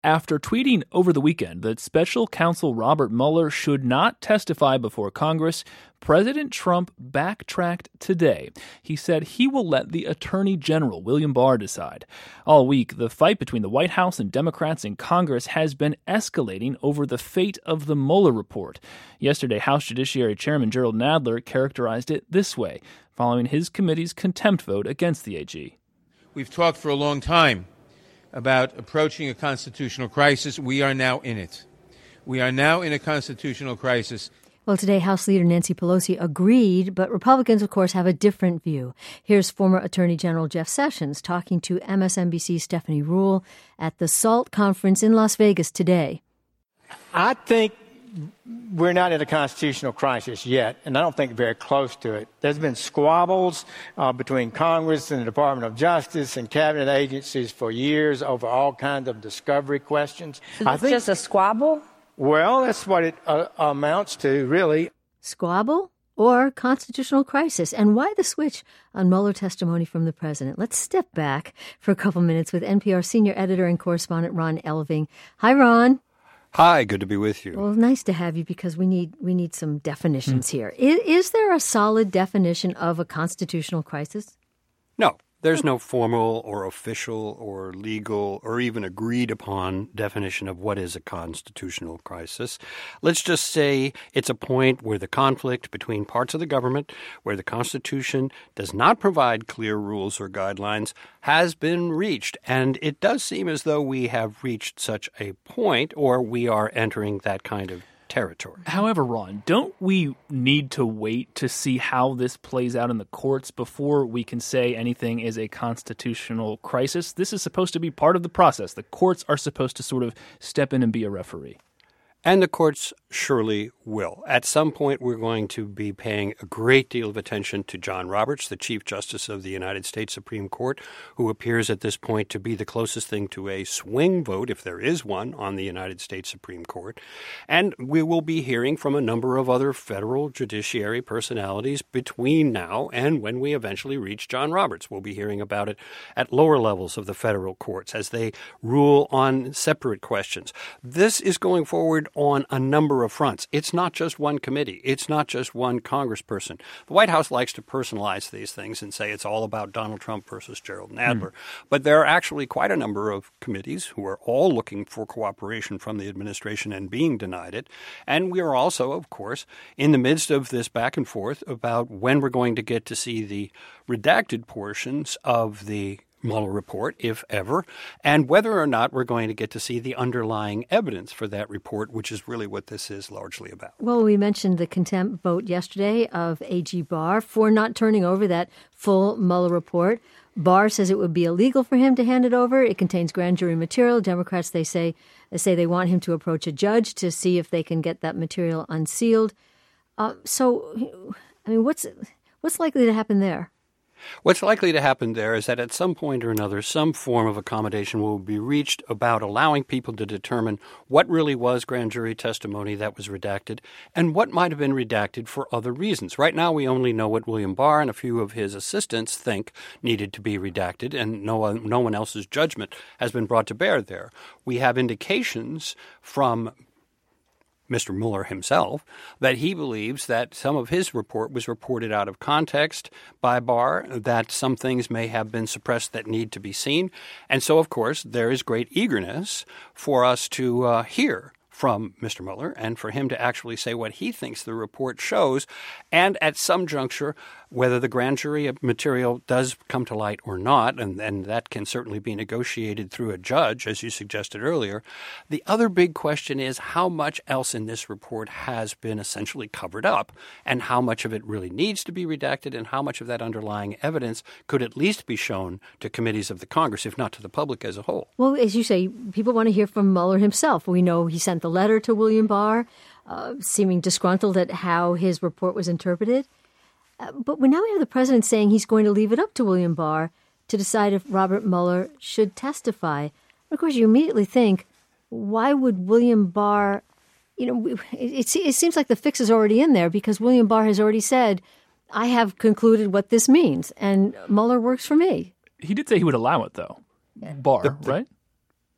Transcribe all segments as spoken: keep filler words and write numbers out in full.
After tweeting over the weekend that special counsel Robert Mueller should not testify before Congress, President Trump backtracked today. He said he will let the Attorney General, William Barr, decide. All week, the fight between the White House and Democrats in Congress has been escalating over the fate of the Mueller report. Yesterday, House Judiciary Chairman Jerrold Nadler characterized it this way, following his committee's contempt vote against the A G. We've talked for a long time about approaching a constitutional crisis. We are now in it. We are now in a constitutional crisis. Well, today, House Leader Nancy Pelosi agreed, but Republicans, of course, have a different view. Here's former Attorney General Jeff Sessions talking to M S N B C's Stephanie Ruhle at the SALT conference in Las Vegas today. I think we're not in a constitutional crisis yet, and I don't think very close to it. There's been squabbles uh, between Congress and the Department of Justice and cabinet agencies for years over all kinds of discovery questions. So it's just a squabble? Well, that's what it uh, amounts to, really. Squabble or constitutional crisis? And why the switch on Mueller testimony from the president? Let's step back for a couple minutes with N P R senior editor and correspondent Ron Elving. Hi, Ron. Hi, good to be with you. Well, nice to have you because we need we need some definitions mm. here. Is, is there a solid definition of a constitutional crisis? No, there's no formal or official or legal or even agreed upon definition of what is a constitutional crisis. Let's just say it's a point where the conflict between parts of the government, where the Constitution does not provide clear rules or guidelines, has been reached. And it does seem as though we have reached such a point, or we are entering that kind of territory. However, Ron, don't we need to wait to see how this plays out in the courts before we can say anything is a constitutional crisis? This is supposed to be part of the process. The courts are supposed to sort of step in and be a referee. And the courts surely will. At some point, we're going to be paying a great deal of attention to John Roberts, the Chief Justice of the United States Supreme Court, who appears at this point to be the closest thing to a swing vote, if there is one, on the United States Supreme Court. And we will be hearing from a number of other federal judiciary personalities between now and when we eventually reach John Roberts. We'll be hearing about it at lower levels of the federal courts as they rule on separate questions. This is going forward on a number of fronts. It's not just one committee. It's not just one congressperson. The White House likes to personalize these things and say it's all about Donald Trump versus Jerrold Nadler. Mm. But there are actually quite a number of committees who are all looking for cooperation from the administration and being denied it. And we are also, of course, in the midst of this back and forth about when we're going to get to see the redacted portions of the Mueller report, if ever, and whether or not we're going to get to see the underlying evidence for that report, which is really what this is largely about. Well, we mentioned the contempt vote yesterday of A G Barr for not turning over that full Mueller report. Barr says it would be illegal for him to hand it over. It contains grand jury material. Democrats, they say, they say they want him to approach a judge to see if they can get that material unsealed. Uh, so, I mean, what's what's likely to happen there? What's likely to happen there is that at some point or another, some form of accommodation will be reached about allowing people to determine what really was grand jury testimony that was redacted and what might have been redacted for other reasons. Right now, we only know what William Barr and a few of his assistants think needed to be redacted, and no one, no one else's judgment has been brought to bear there. We have indications from Mister Mueller himself, that he believes that some of his report was reported out of context by Barr, that some things may have been suppressed that need to be seen. And so, of course, there is great eagerness for us to uh, hear from Mister Mueller and for him to actually say what he thinks the report shows. And at some juncture, whether the grand jury material does come to light or not, and, and that can certainly be negotiated through a judge, as you suggested earlier, the other big question is how much else in this report has been essentially covered up and how much of it really needs to be redacted and how much of that underlying evidence could at least be shown to committees of the Congress, if not to the public as a whole. Well, as you say, people want to hear from Mueller himself. We know he sent the letter to William Barr, uh, seeming disgruntled at how his report was interpreted. Uh, but we now we have the president saying he's going to leave it up to William Barr to decide if Robert Mueller should testify. And of course, you immediately think, why would William Barr, you know, it, it seems like the fix is already in there because William Barr has already said, I have concluded what this means, and Mueller works for me. He did say he would allow it, though. Barr, the, the, right?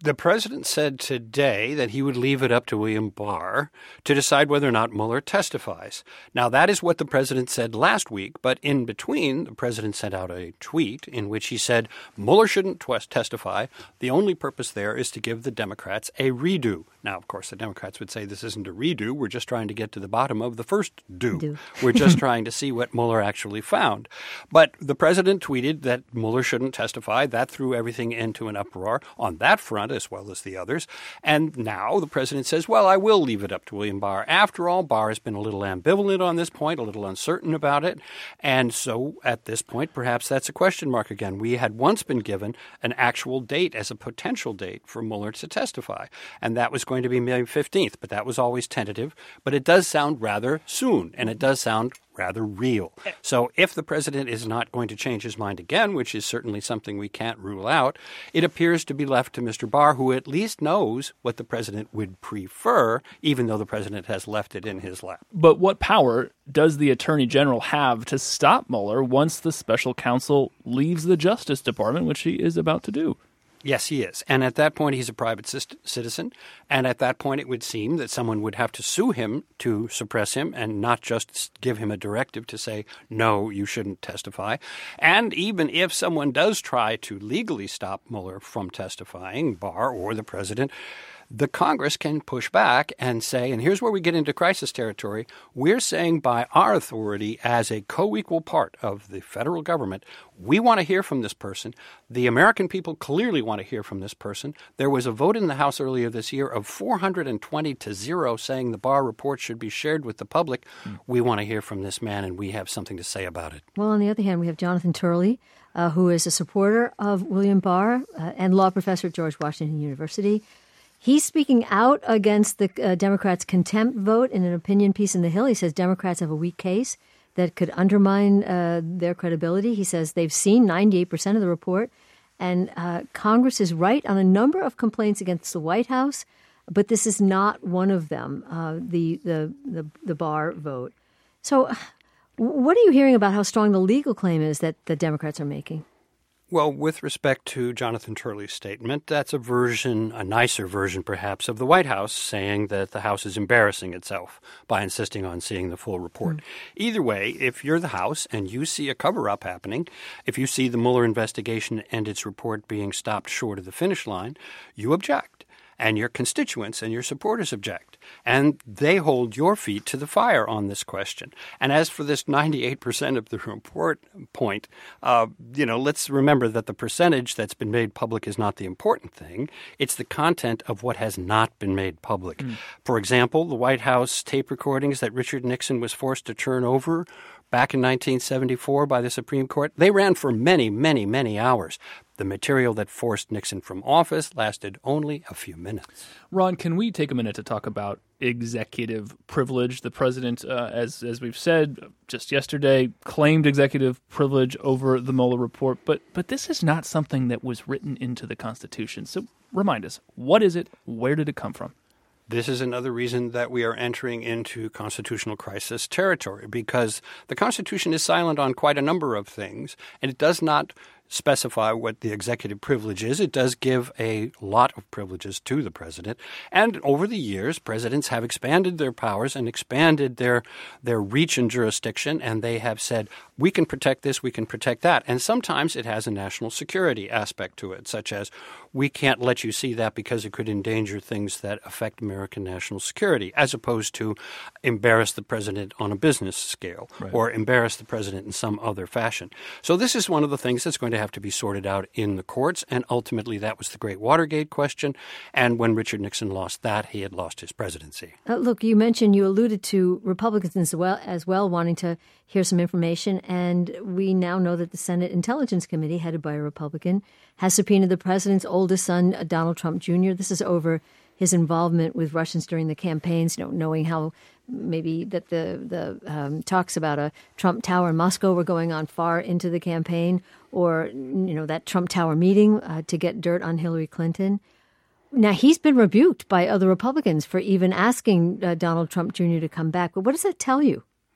The president said today that he would leave it up to William Barr to decide whether or not Mueller testifies. Now, that is what the president said last week, but in between, the president sent out a tweet in which he said Mueller shouldn't tw- testify. The only purpose there is to give the Democrats a redo. Now, of course, the Democrats would say this isn't a redo. We're just trying to get to the bottom of the first do. do. We're just trying to see what Mueller actually found. But the president tweeted that Mueller shouldn't testify. That threw everything into an uproar on that front, as well as the others. And now the president says, well, I will leave it up to William Barr. After all, Barr has been a little ambivalent on this point, a little uncertain about it. And so at this point, perhaps that's a question mark again. We had once been given an actual date as a potential date for Mueller to testify. And that was going to be May fifteenth, but that was always tentative. But it does sound rather soon, and it does sound rather real. So if the president is not going to change his mind again, which is certainly something we can't rule out, it appears to be left to Mister Barr, who at least knows what the president would prefer, even though the president has left it in his lap. But what power does the Attorney General have to stop Mueller once the special counsel leaves the Justice Department, which he is about to do? Yes, he is. And at that point, he's a private citizen. And at that point, it would seem that someone would have to sue him to suppress him and not just give him a directive to say, no, you shouldn't testify. And even if someone does try to legally stop Mueller from testifying, Barr or the president, the Congress can push back and say, and here's where we get into crisis territory, we're saying by our authority as a co-equal part of the federal government, we want to hear from this person. The American people clearly want to hear from this person. There was a vote in the House earlier this year of four hundred twenty to zero saying the Barr report should be shared with the public. Mm. We want to hear from this man, and we have something to say about it. Well, on the other hand, we have Jonathan Turley, uh, who is a supporter of William Barr uh, and law professor at George Washington University. He's speaking out against the uh, Democrats' contempt vote in an opinion piece in The Hill. He says Democrats have a weak case that could undermine uh, their credibility. He says they've seen ninety-eight percent of the report, and uh, Congress is right on a number of complaints against the White House, but this is not one of them, uh, the, the, the, the Barr vote. So what are you hearing about how strong the legal claim is that the Democrats are making? Well, with respect to Jonathan Turley's statement, that's a version, a nicer version perhaps, of the White House saying that the House is embarrassing itself by insisting on seeing the full report. Mm. Either way, if you're the House and you see a cover-up happening, if you see the Mueller investigation and its report being stopped short of the finish line, you object. And your constituents and your supporters object. And they hold your feet to the fire on this question. And as for this ninety-eight percent of the report point, uh, you know, let's remember that the percentage that's been made public is not the important thing. It's the content of what has not been made public. Mm. For example, the White House tape recordings that Richard Nixon was forced to turn over back in nineteen seventy-four by the Supreme Court, they ran for many, many, many hours. The material that forced Nixon from office lasted only a few minutes. Ron, can we take a minute to talk about executive privilege? The president, uh, as as we've said just yesterday, claimed executive privilege over the Mueller report, but but this is not something that was written into the Constitution. So remind us, what is it? Where did it come from? This is another reason that we are entering into constitutional crisis territory, because the Constitution is silent on quite a number of things, and it does not specify what the executive privilege is. It does give a lot of privileges to the president. And over the years, presidents have expanded their powers and expanded their their reach and jurisdiction, and they have said, we can protect this, we can protect that. And sometimes it has a national security aspect to it, such as we can't let you see that because it could endanger things that affect American national security, as opposed to embarrass the president on a business scale, right, or embarrass the president in some other fashion. So this is one of the things that's going to have to be sorted out in the courts, and ultimately that was the great Watergate question. And when Richard Nixon lost that, he had lost his presidency. Uh, look, you mentioned, you alluded to Republicans as well, as well wanting to hear some information, and we now know that the Senate Intelligence Committee, headed by a Republican, has subpoenaed the president's oldest son, Donald Trump Junior This is over his involvement with Russians during the campaigns, you know, knowing how maybe that the the um, talks about a Trump Tower in Moscow were going on far into the campaign, or, you know, that Trump Tower meeting uh, to get dirt on Hillary Clinton. Now, he's been rebuked by other Republicans for even asking uh, Donald Trump Junior to come back. But what does that tell you?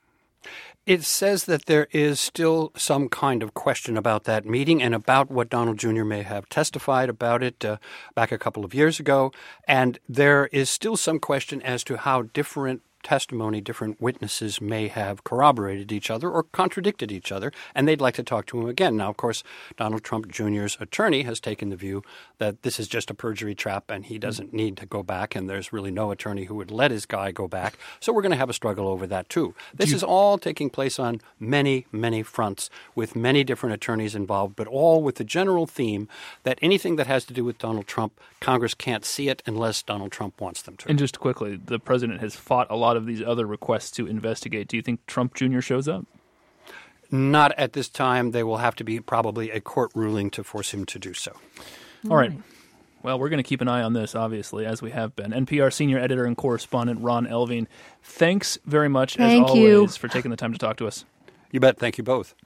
It says that there is still some kind of question about that meeting and about what Donald Junior may have testified about it uh, back a couple of years ago. And there is still some question as to how different testimony, different witnesses may have corroborated each other or contradicted each other, and they'd like to talk to him again. Now, of course, Donald Trump Junior's attorney has taken the view that this is just a perjury trap and he doesn't need to go back, and there's really no attorney who would let his guy go back. So we're going to have a struggle over that, too. This you- is all taking place on many, many fronts with many different attorneys involved, but all with the general theme that anything that has to do with Donald Trump, Congress can't see it unless Donald Trump wants them to. And just quickly, the president has fought a lot of these other requests to investigate. Do you think Trump Junior shows up? Not at this time. They will have to be probably a court ruling to force him to do so. All right. Well, we're going to keep an eye on this, obviously, as we have been. N P R senior editor and correspondent Ron Elving, thanks very much, Thank as you. always, for taking the time to talk to us. You bet. Thank you both.